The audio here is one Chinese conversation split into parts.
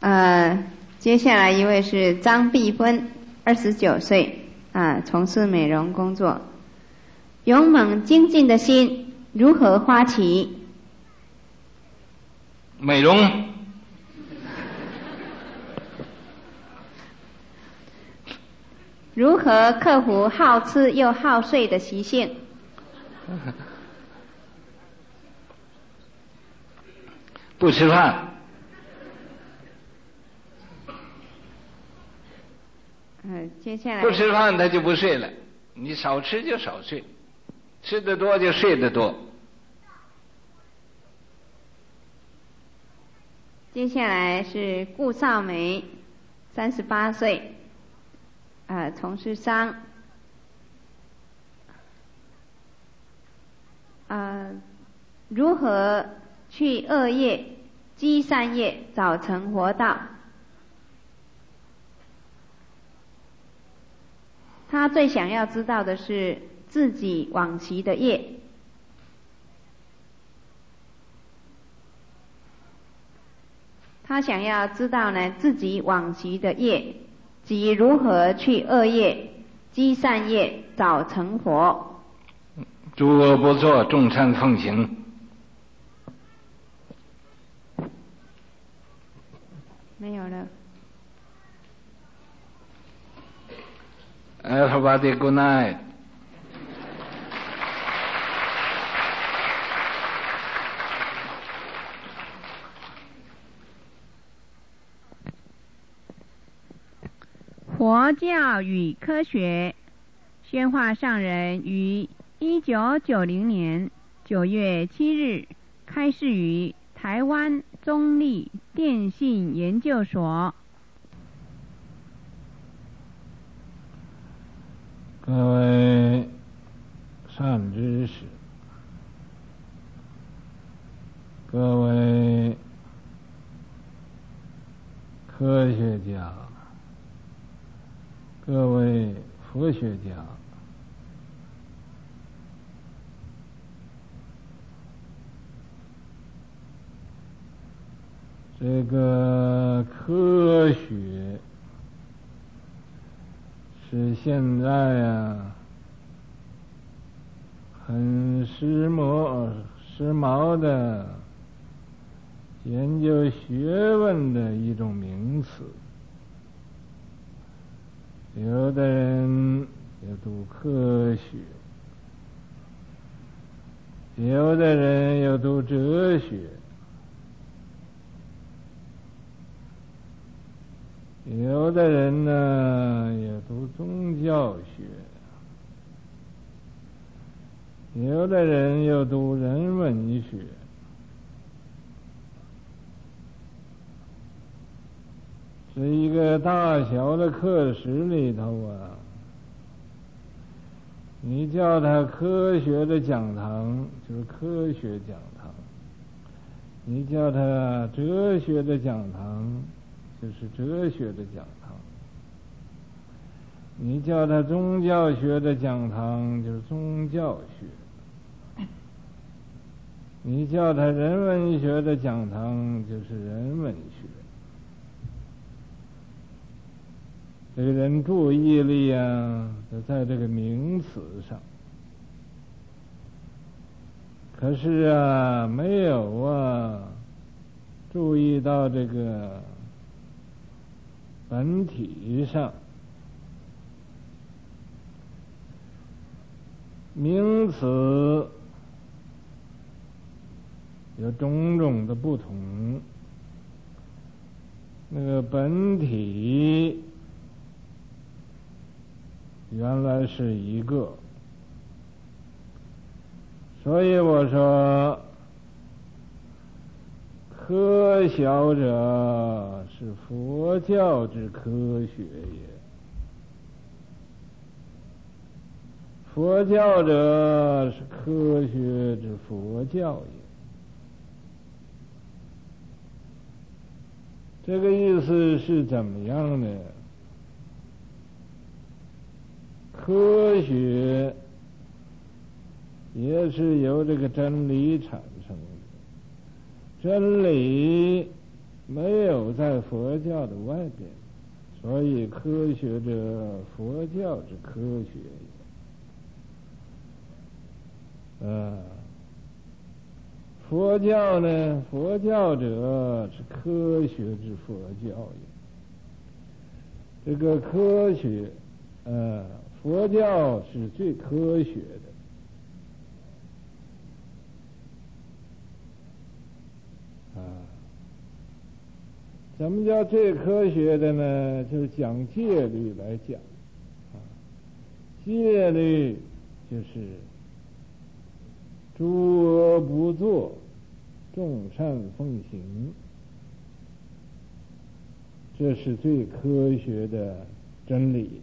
接下来一位是张碧芬，29岁，从事美容工作。勇猛精进的心如何发起？ 美容。 如何克服好吃又好睡的习性？ 不吃饭。 接下来不吃饭他就不睡了，你少吃就少睡，吃得多就睡得多。 接下来是顾少梅，38岁，从事商。如何去恶业积善业，早成佛道？他最想要知道的是自己往昔的业。他想要知道呢自己往昔的业及如何去恶业积善业，早成佛。 诸恶不作，众善奉行。 没有了。 Everybody good night. 佛教与科学，宣化上人于1990年9月7日开示于台湾中立电信研究所。 各位善知识，各位科学家，各位佛学家，这个科学是现在很时髦的研究学问的一种名词。有的人也读科学，有的人又读哲学，有的人呢也读宗教学，有的人又读人文学。是一个大小的课室里头你叫它科学的讲堂就是科学讲堂，你叫它哲学的讲堂就是哲学的讲堂，你叫它宗教学的讲堂就是宗教学，你叫它人文学的讲堂就是人文学。这个人注意力就在这个名词上，可是没有注意到这个本体上。名词有种种的不同，那个本体原来是一个，所以我说科学者是佛教之科学也，佛教者是科学之佛教也。这个意思是怎么样呢？科学也是由这个真理产生的，真理没有在佛教的外边，所以科学者佛教之科学也。佛教呢，佛教者是科学之佛教也。这个科学，佛教是最科学的。什么叫最科学的呢？就是讲戒律来讲，戒律就是诸恶不作，众善奉行，这是最科学的真理。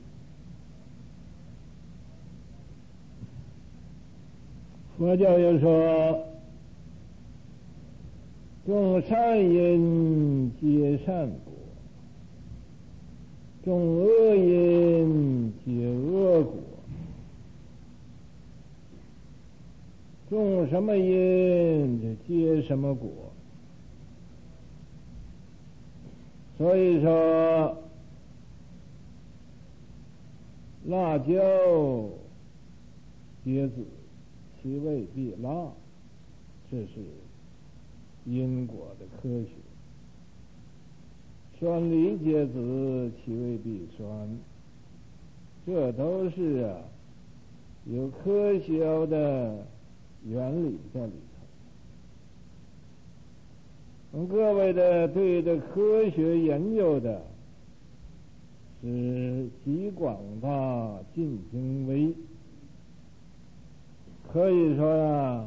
佛教又说，种善因结善果，种恶因结恶果。种什么因就结什么果。所以说，辣椒结子，其味必辣，这是因果的科学。酸梨结子，其味必酸，这都是有科学的原理在里头。各位的对这科学研究的是极广大尽精微，可以说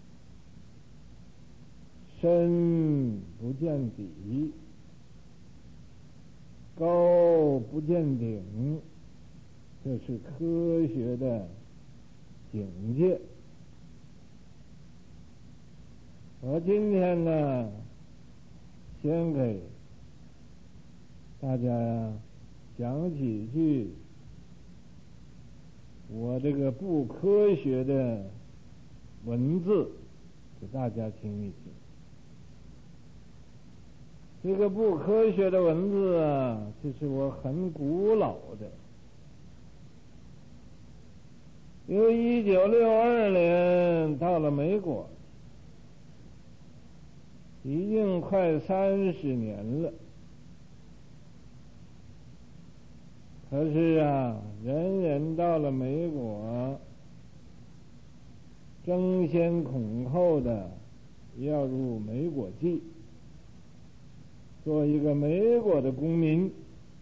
深不见底，高不见顶，这是科学的境界。我今天呢，先给大家讲几句我这个不科学的文字，给大家听一听。这个不科学的文字这是我很古老的，因为1962年到了美国，已经快30年了。可是人人到了美国，争先恐后的要入美国籍，做一个美国的公民，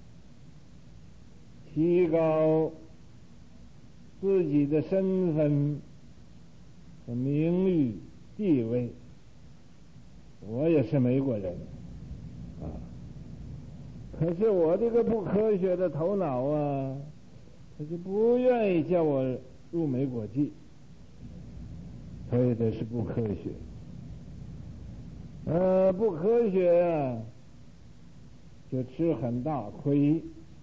提高自己的身份和名誉地位。我也是美国人可是我这个不科学的头脑他就不愿意叫我入美国籍，所以这是不科学。不科学就吃很大亏。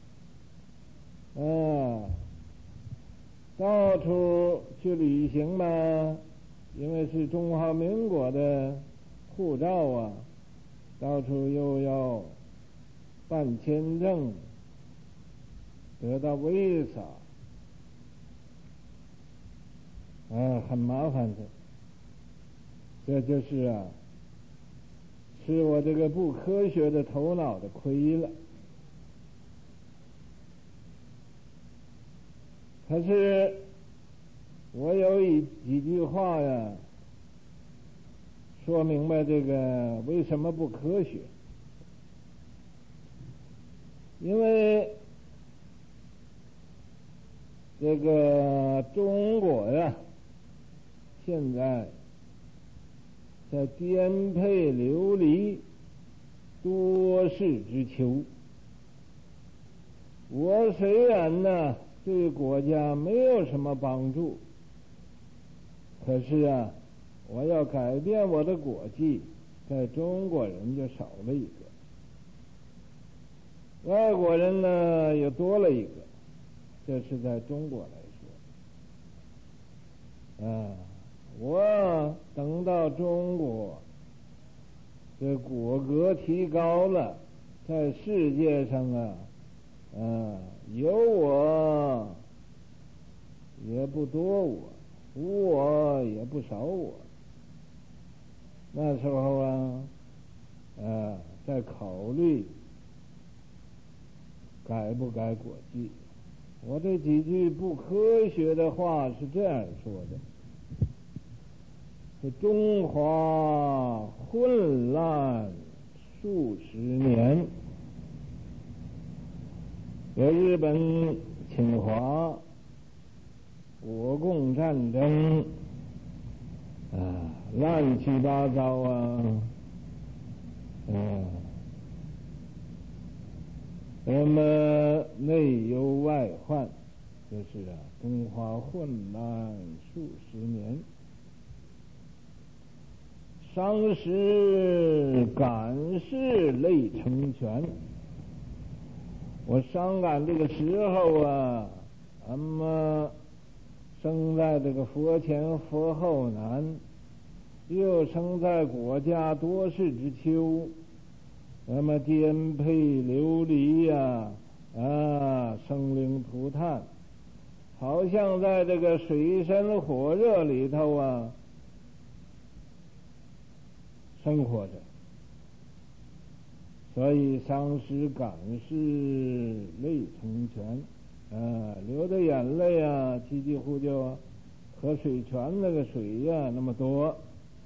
到处去旅行嘛，因为是中华民国的护照到处又要办签证，得到visa，很麻烦的。这就是吃我这个不科学的头脑的亏了。可是我有几句话说明白这个为什么不科学。因为这个中国现在在颠沛流离，多事之秋。我虽然对国家没有什么帮助，可是我要改变我的国籍，在中国人就少了一个，外国人又多了一个，这是在中国来说。我等到中国这果格提高了，在世界上有我也不多我，无我也不少我。那时候在考虑改不改果记。我这几句不科学的话是这样说的：这中华混乱数十年，有日本侵华、我共战争乱七八糟那么内忧外患，就是中华混乱数十年。伤时感事累成全。我伤感这个时候生在这个佛前佛后难，又生在国家多事之秋，颠沛流离生灵涂炭，好像在这个水深火热里头生活着。所以伤时感事泪成泉，流的眼泪几乎就和水泉那个水那么多。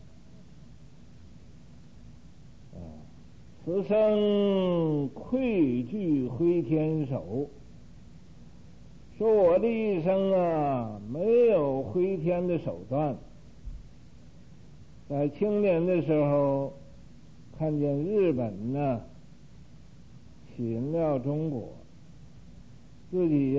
此生愧惧挥天手，说我的一生没有挥天的手段。在青年的时候看见日本侵了中国，自己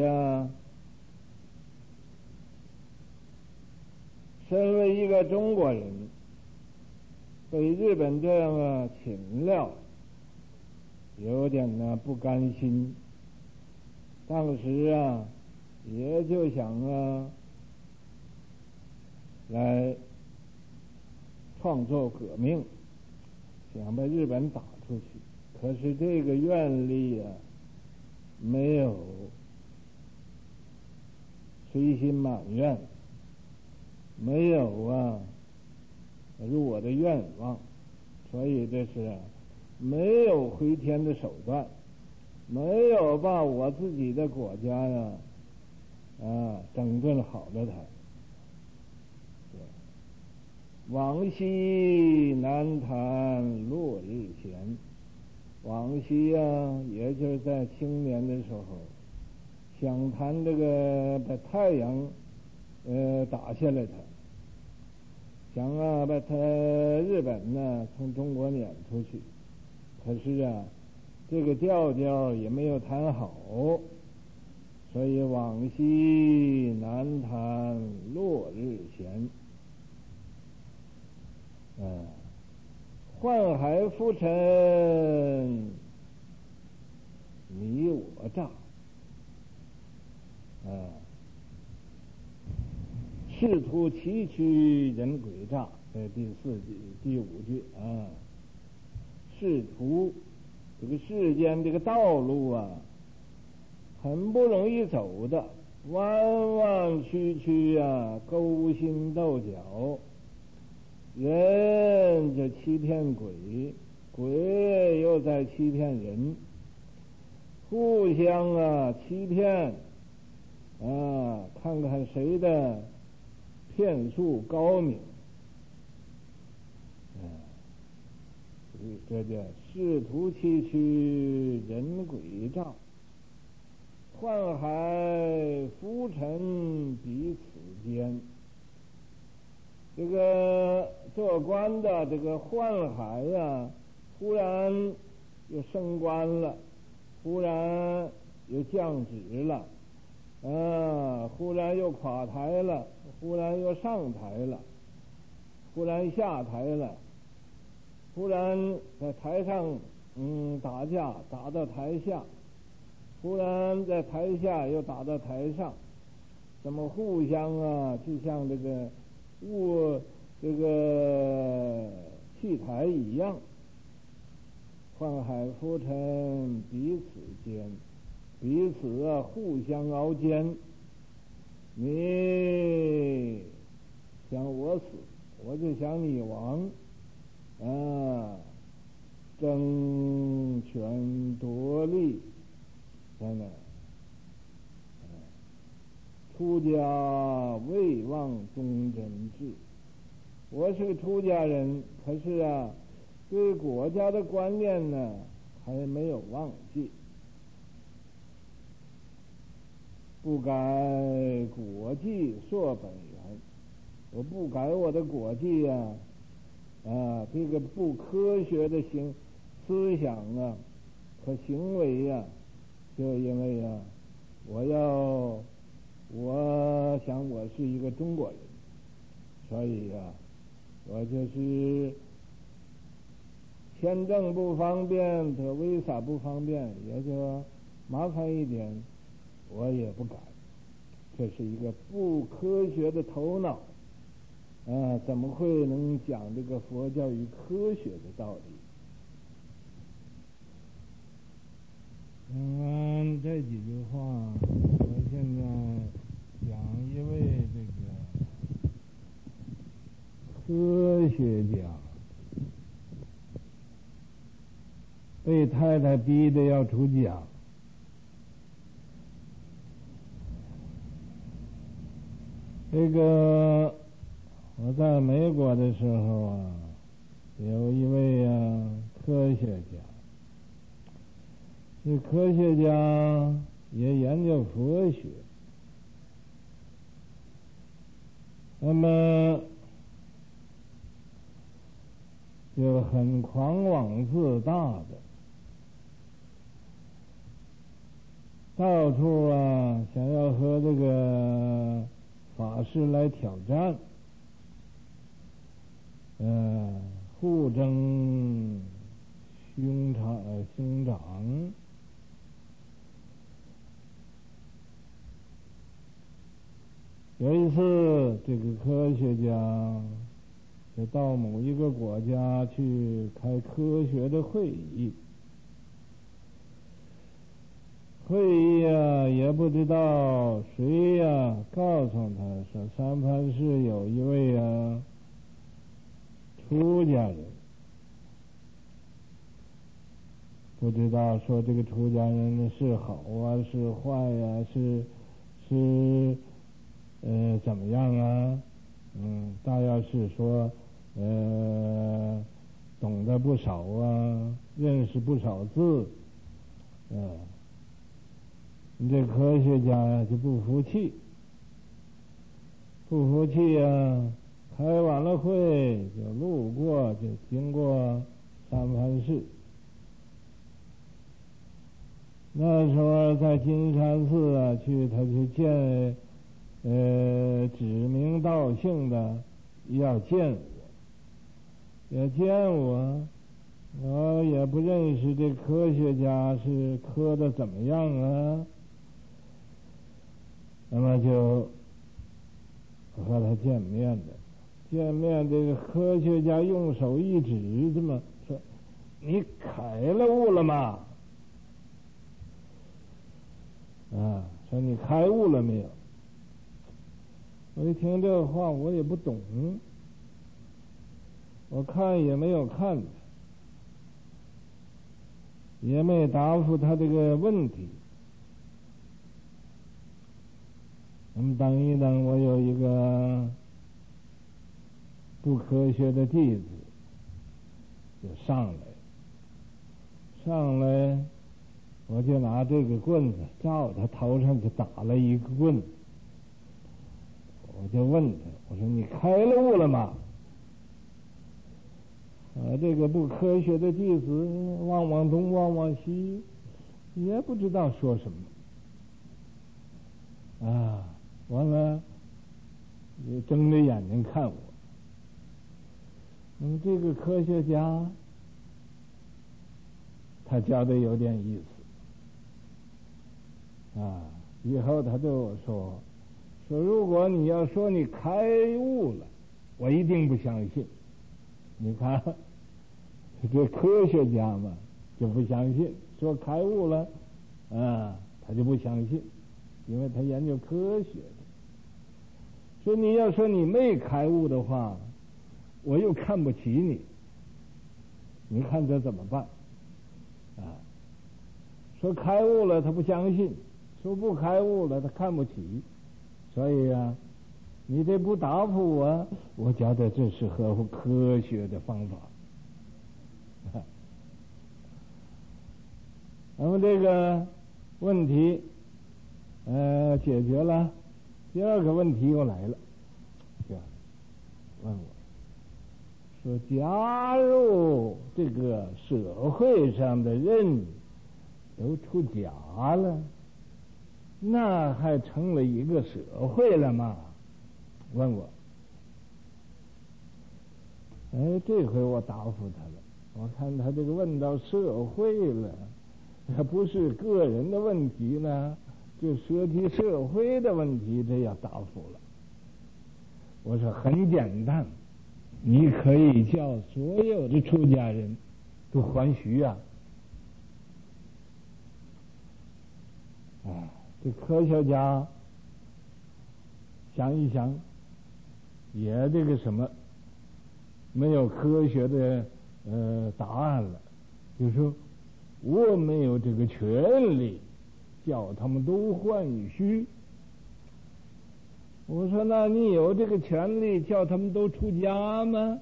身为一个中国人被日本这样侵了，有点不甘心。当时也就想来创作革命，想把日本打出去。可是这个愿力没有随心满愿，没有如我的愿望，所以这是没有回天的手段，没有把我自己的国家整顿好了它。往昔难谈落日闲，往昔也就是在青年的时候想谈这个把太阳打下来它，想把日本从中国撵出去。可是这个调也没有谈好，所以往昔难谈落日闲。宦海浮沉你我诈，仕途崎岖人诡诈，第4句第5句仕途这个世间这个道路很不容易走的，弯弯曲曲勾心斗角，人就欺骗鬼，鬼又在欺骗人，互相欺骗看看谁的骗术高明。这叫仕途崎岖人诡诈，宦海浮沉彼此间。这个做官的这个宦海忽然又升官了，忽然又降职了，忽然又垮台了，忽然又上台了，忽然下台了，忽然在台上打架打到台下，忽然在台下又打到台上，怎么互相就像这个这个戏台一样， 宦海浮沉，彼此互相熬奸。你想我死，我就想你亡，争权夺利，真的。出家未忘忠贞志，我是个出家人，可是对国家的观念呢还没有忘记，不改国纪溯本源，我不改我的国纪这个不科学的思想和行为就因为我想我是一个中国人，所以我就是签证不方便，这为啥不方便，也就麻烦一点，我也不改。这是一个不科学的头脑怎么会能讲这个佛教与科学的道理？这几句话，我现在讲一位这个科学家被太太逼得要出家，这个我在美国的时候有一位科学家，这科学家也研究佛学，那么就很狂妄自大的，到处想要和这个法师来挑战，互争兄长。有一次，这个科学家就到某一个国家去开科学的会议，也不知道谁告诉他说三藩市有一位出家人，不知道说这个出家人是好是坏是怎么样大要是说懂得不少认识不少字你这科学家就不服气开完了会就路过，就经过三藩市。那时候在金山寺他去见指名道姓的要见我，我也不认识这科学家是科的怎么样那么就和他见面，这个科学家用手一指，这么说：“你开了悟了吗？”说你开悟了没有？我一听这话，我也不懂，我看也没有看，也没答复他这个问题。我们等一等，我有一个不科学的弟子就上来，我就拿这个棍子照他头上就打了一个棍子。我就问他，我说你开了悟了吗？这个不科学的弟子望望东望望西，也不知道说什么完了也睁着眼睛看我。那么这个科学家他教的有点意思以后他对我说如果你要说你开悟了，我一定不相信。你看这科学家嘛， 就不相信，说开悟了，他就不相信，因为他研究科学的。说你要说你没开悟的话，我又看不起你，你看这怎么办？说开悟了他不相信，说不开悟了他看不起，所以你这不答复我觉得这是合乎科学的方法。那么这个问题解决了，第二个问题又来了，就问我说，假如这个社会上的人都出家了，那还成了一个社会了吗？问我。这回我答复他了。我看他这个问到社会了，不是个人的问题呢，就涉及社会的问题，这要答复了。我说很简单，你可以叫所有的出家人都还虚这科学家想一想，也这个什么没有科学的答案了，就是说我没有这个权利叫他们都还虚。我说那你有这个权利叫他们都出家吗？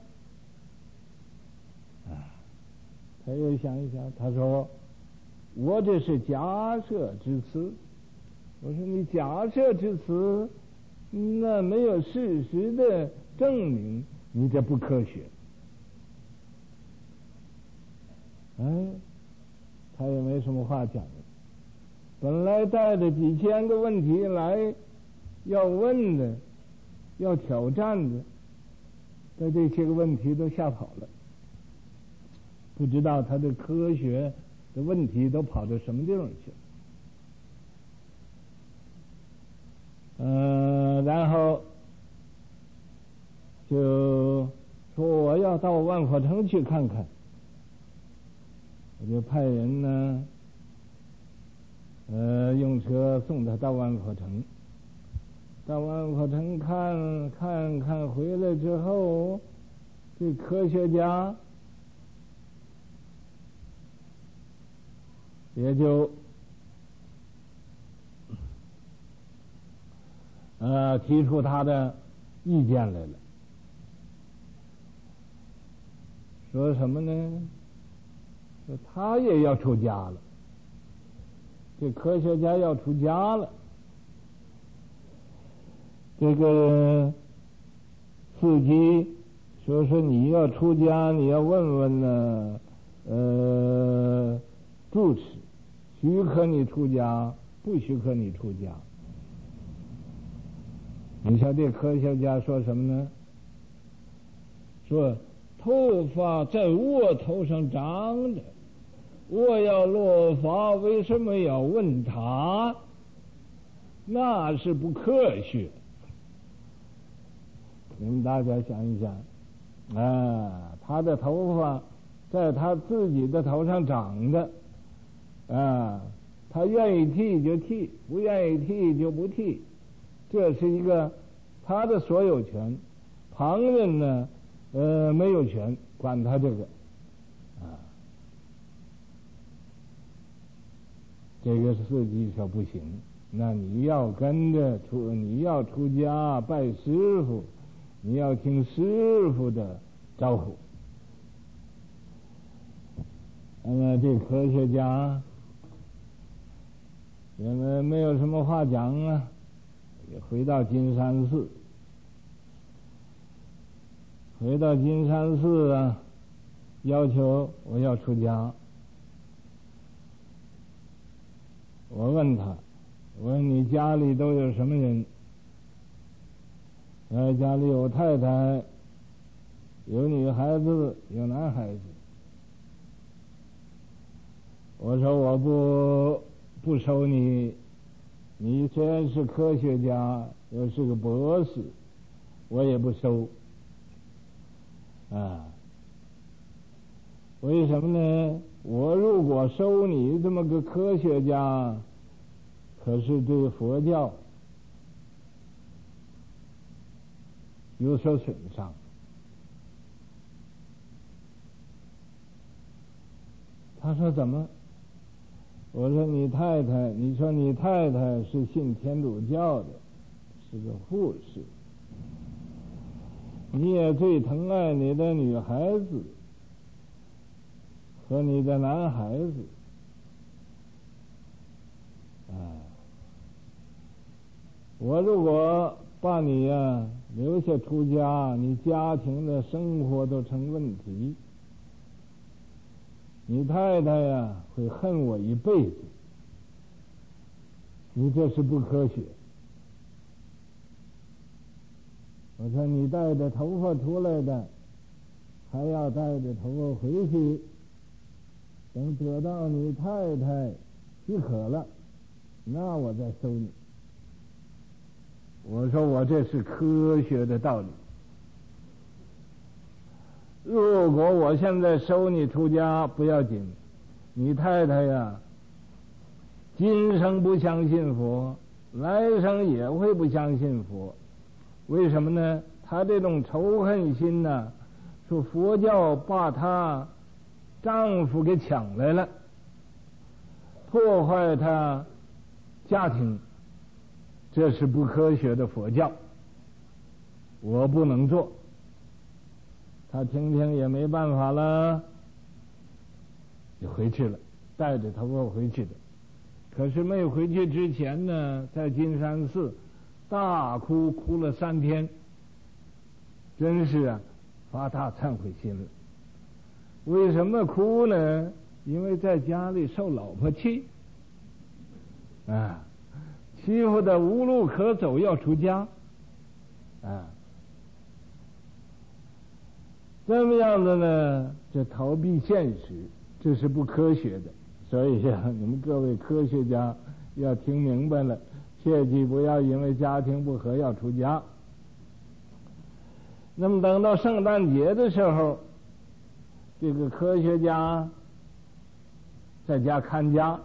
他又想一想，他说我这是假设之词。我说你假设之词，那没有事实的证明，你这不科学。他也没什么话讲了。本来带着几千个问题来要问的，要挑战的，在这些个问题都吓跑了，不知道他的科学的问题都跑到什么地方去了。然后就说我要到万佛城去看看，我就派人呢，用车送他到万佛城。到万佛城看回来之后，这科学家也就提出他的意见来了，说什么呢？说他也要出家了，这科学家要出家了。这个司机说你要出家，你要问问呢，住持许可你出家，不许可你出家。你瞧这科学家说什么呢？说头发在我头上长着，我要落发，为什么要问他？那是不科学。你们大家想一想，他的头发在他自己的头上长着，他愿意剃就剃，不愿意剃就不剃，这是一个他的所有权，旁人呢没有权管他这个。这个司机说不行，那你要跟着你要出家拜师傅，你要听师傅的招呼。那么这科学家因为没有什么话讲也回到金山寺。回到金山寺要求我要出家。我问他，我问你家里都有什么人？家里有太太，有女孩子，有男孩子。我说我不收你，你虽然是科学家，又是个博士，我也不收。为什么呢？ 我如果收你这么个科学家，可是对佛教有所损伤。他说怎么？我说你太太，你说你太太是信天主教的，是个护士，你也最疼爱你的女孩子和你的男孩子，我如果把你留下出家，你家庭的生活都成问题，你太太会恨我一辈子，你这是不科学。我说你带着头发出来的，还要带着头发回去，等得到你太太许可了，那我再收你。我说我这是科学的道理。如果我现在收你出家不要紧，你太太今生不相信佛，来生也会不相信佛。为什么呢？她这种仇恨心说佛教把她丈夫给抢来了，破坏她家庭，这是不科学的佛教，我不能做。他听听也没办法了，就回去了，带着头发回去的。可是没回去之前呢，在金山寺大哭了3天，真是发大忏悔心了。为什么哭呢？因为在家里受老婆气欺负的无路可走，要出家这么样的呢，这逃避现实，这是不科学的。所以你们各位科学家要听明白了，切记不要因为家庭不和要出家。那么等到圣诞节的时候，这个科学家在家看家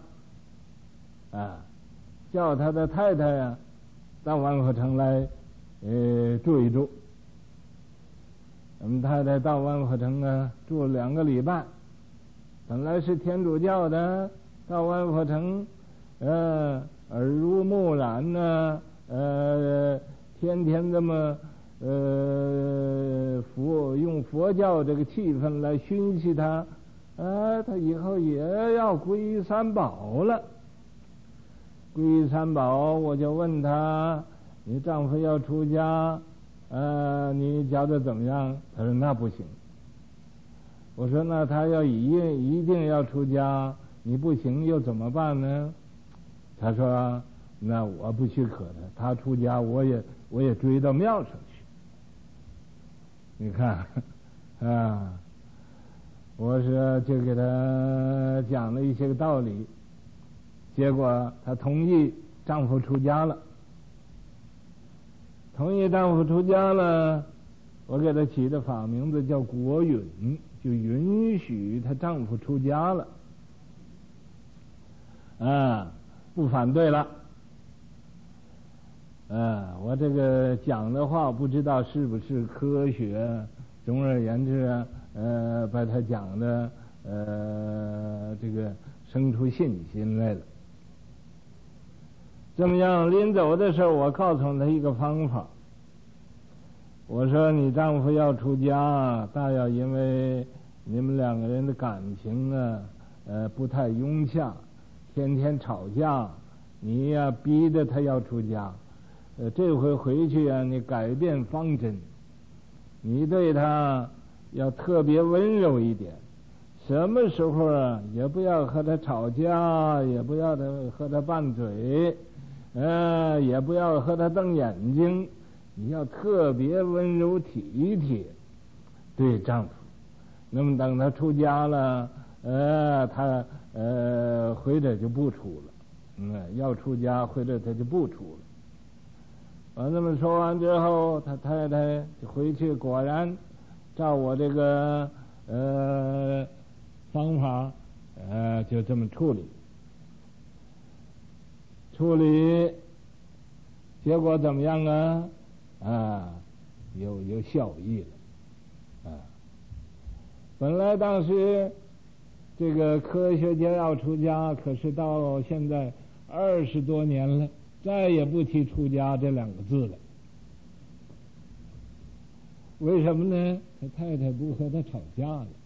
叫他的太太到万佛城来住一住。我们太太到万佛城住了2个礼拜，本来是天主教的，到万佛城耳濡目染天天这么用佛教这个气氛来熏习他，他以后也要皈依三宝了。皈依三宝，我就问他，你丈夫要出家，你觉得怎么样？他说那不行。我说那他要一定要出家，你不行又怎么办呢？他说那我不许可他出家我也追到庙上去。你看我说就给他讲了一些个道理，结果他同意丈夫出家了。同意丈夫出家了，我给她起的法名字叫国允，就允许她丈夫出家了，不反对了。我这个讲的话不知道是不是科学，总而言之把他讲的这个生出信心来了。这么样，临走的时候，我告诉他一个方法。我说你丈夫要出家，大要因为你们2个人的感情不太融洽，天天吵架，你逼着他要出家。这回回去你改变方针，你对他要特别温柔一点，什么时候也不要和他吵架，也不要和他拌嘴，也不要和他瞪眼睛，你要特别温柔体贴对丈夫。那么等他出家了，他回来就不出了，要出家回来他就不出了。我这么说完之后，他太太就回去，果然照我这个方法就这么处理，结果怎么样啊？有效益了啊！本来当时这个科学家要出家，可是到现在20多年了，再也不提出家这2个字了。为什么呢？他太太不和他吵架了。